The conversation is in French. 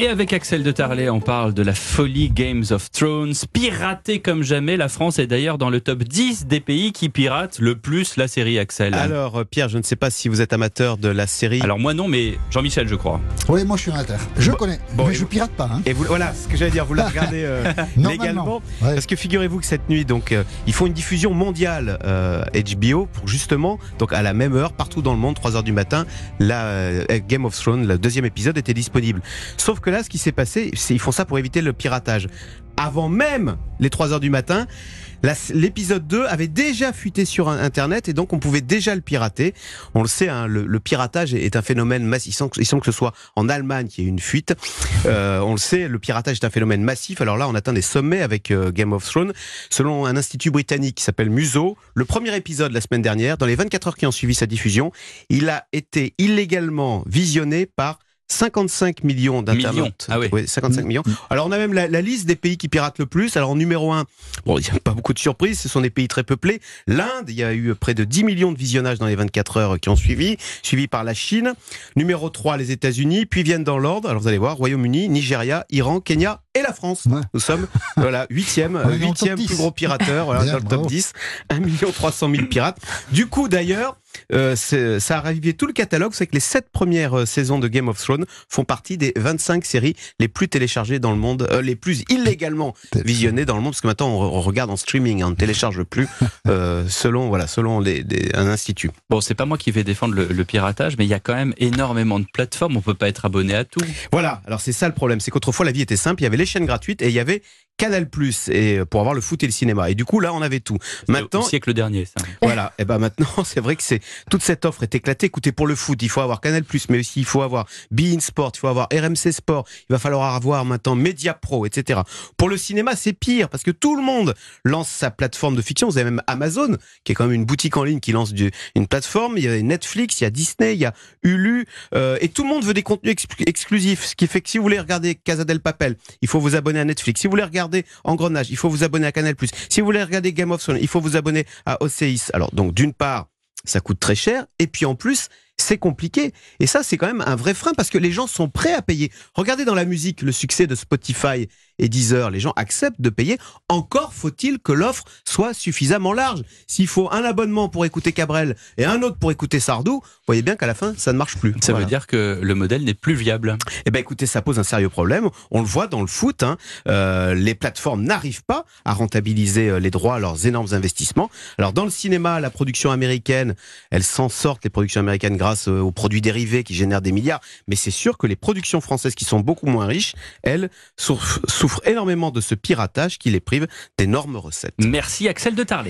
Et avec Axel de Tarlet, on parle de la folie Games of Thrones, piratée comme jamais. La France est d'ailleurs dans le top 10 des pays qui piratent le plus la série, Axel. Alors Pierre, je ne sais pas si vous êtes amateur de la série. Alors moi non, mais Jean-Michel je crois. Oui, moi je suis amateur. Je connais, mais je pirate pas. Et vous, voilà, ce que j'allais dire, vous la regardez légalement. Ouais. Parce que figurez-vous que cette nuit, donc, ils font une diffusion mondiale HBO pour justement, donc à la même heure, partout dans le monde, 3h du matin, la Game of Thrones, le deuxième épisode était disponible. Sauf que là, ce qui s'est passé, c'est ils font ça pour éviter le piratage. Avant même les 3h du matin, l'épisode 2 avait déjà fuité sur Internet et donc on pouvait déjà le pirater. On le sait, hein, le piratage est un phénomène massif. Il semble que ce soit en Allemagne qu'il y ait une fuite. On le sait, le piratage est un phénomène massif. Alors là, on atteint des sommets avec Game of Thrones. Selon un institut britannique qui s'appelle Muso, le premier épisode la semaine dernière, dans les 24 heures qui ont suivi sa diffusion, il a été illégalement visionné par 55 millions d'internautes. Ah oui. 55 millions. Alors on a même la liste des pays qui piratent le plus. Alors en numéro 1, bon, il n'y a pas beaucoup de surprises, ce sont des pays très peuplés. L'Inde, il y a eu près de 10 millions de visionnages dans les 24 heures qui ont suivi par la Chine. Numéro 3, les États-Unis, puis viennent dans l'ordre, alors vous allez voir, Royaume-Uni, Nigeria, Iran, Kenya et la France. Ouais. Nous sommes, voilà, 8e plus gros pirateur, voilà, dans le top 10. 1 300 000 pirates. Du coup, d'ailleurs, ça a ravivé tout le catalogue. C'est que les 7 premières saisons de Game of Thrones font partie des 25 séries les plus téléchargées dans le monde, les plus illégalement visionnées dans le monde, parce que maintenant on regarde en streaming, on ne télécharge plus selon un institut. Bon, c'est pas moi qui vais défendre le piratage, mais il y a quand même énormément de plateformes, on peut pas être abonné à tout. Voilà, alors c'est ça le problème, c'est qu'autrefois la vie était simple, il y avait les chaînes gratuites et il y avait Canal+, et pour avoir le foot et le cinéma. Et du coup, là, on avait tout. Maintenant, au siècle dernier, ça. Voilà. Et ben maintenant, c'est vrai que toute cette offre est éclatée. Écoutez, pour le foot, il faut avoir Canal+, mais aussi il faut avoir beIN Sport, il faut avoir RMC Sport, il va falloir avoir maintenant Media Pro, etc. Pour le cinéma, c'est pire parce que tout le monde lance sa plateforme de fiction. Vous avez même Amazon, qui est quand même une boutique en ligne qui lance une plateforme. Il y a Netflix, il y a Disney, il y a Hulu, et tout le monde veut des contenus exclusifs. Ce qui fait que si vous voulez regarder Casa del Papel, il faut vous abonner à Netflix. Si vous voulez regarder Engrenage, il faut vous abonner à Canal+. Si vous voulez regarder Game of Thrones, il faut vous abonner à OCS. Alors donc d'une part, ça coûte très cher, et puis en plus, c'est compliqué. Et ça, c'est quand même un vrai frein, parce que les gens sont prêts à payer. Regardez dans la musique le succès de Spotify et Deezer. Les gens acceptent de payer. Encore faut-il que l'offre soit suffisamment large. S'il faut un abonnement pour écouter Cabrel et un autre pour écouter Sardou, vous voyez bien qu'à la fin, ça ne marche plus. Ça veut dire que le modèle n'est plus viable. Eh ben, écoutez, ça pose un sérieux problème. On le voit dans le foot, hein. Les plateformes n'arrivent pas à rentabiliser les droits à leurs énormes investissements. Alors, dans le cinéma, la production américaine, elles s'en sortent, les productions américaines, grâce aux produits dérivés qui génèrent des milliards. Mais c'est sûr que les productions françaises qui sont beaucoup moins riches, elles souffrent énormément de ce piratage qui les prive d'énormes recettes. Merci Axel de Tarlet.